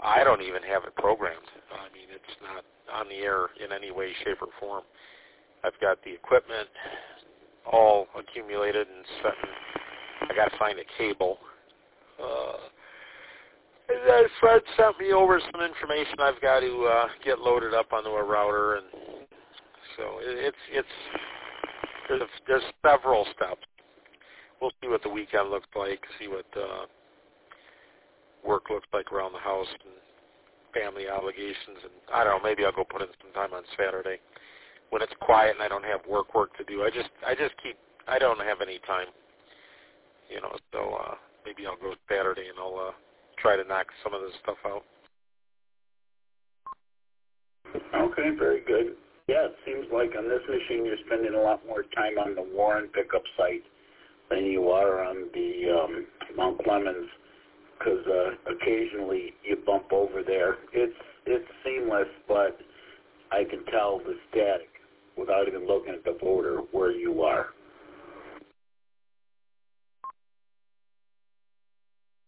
I don't even have it programmed. I mean, it's not on the air in any way, shape, or form. I've got the equipment all accumulated and set. I got to find a cable. And then Fred sent me over some information I've got to get loaded up onto a router, and so there's several steps. We'll see what the weekend looks like, see what work looks like around the house and family obligations, and I don't know, maybe I'll go put in some time on Saturday when it's quiet and I don't have work to do. I don't have any time, so maybe I'll go Saturday and I'll try to knock some of this stuff out. Okay, very good. Yeah, it seems like on this machine you're spending a lot more time on the Warren pickup site than you are on the Mount Clemens, because occasionally you bump over there. It's seamless, but I can tell the static without even looking at the voter where you are.